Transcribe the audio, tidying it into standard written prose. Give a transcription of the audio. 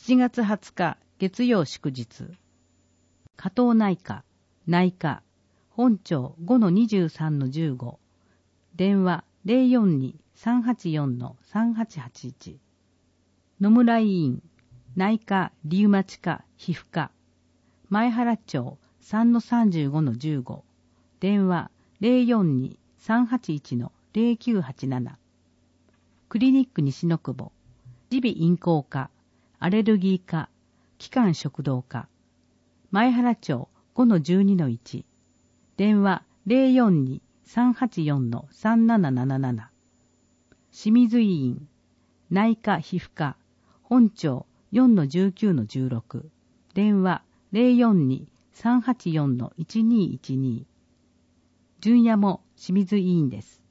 7月20日月曜祝日。加藤内科、内科、本庁 5-23-15。電話 042-384-3881。野村医院、内科、リウマチ科、皮膚科。前原町 3-35-15。電話 042-381-0987。クリニック西野久保、耳鼻咽喉科、アレルギー科、気管食道科。前原町 5-12-1。電話 042-384-3777。清水医院、内科皮膚科、本町 4-19-16。電話 042-384-1212。純也も清水医院です。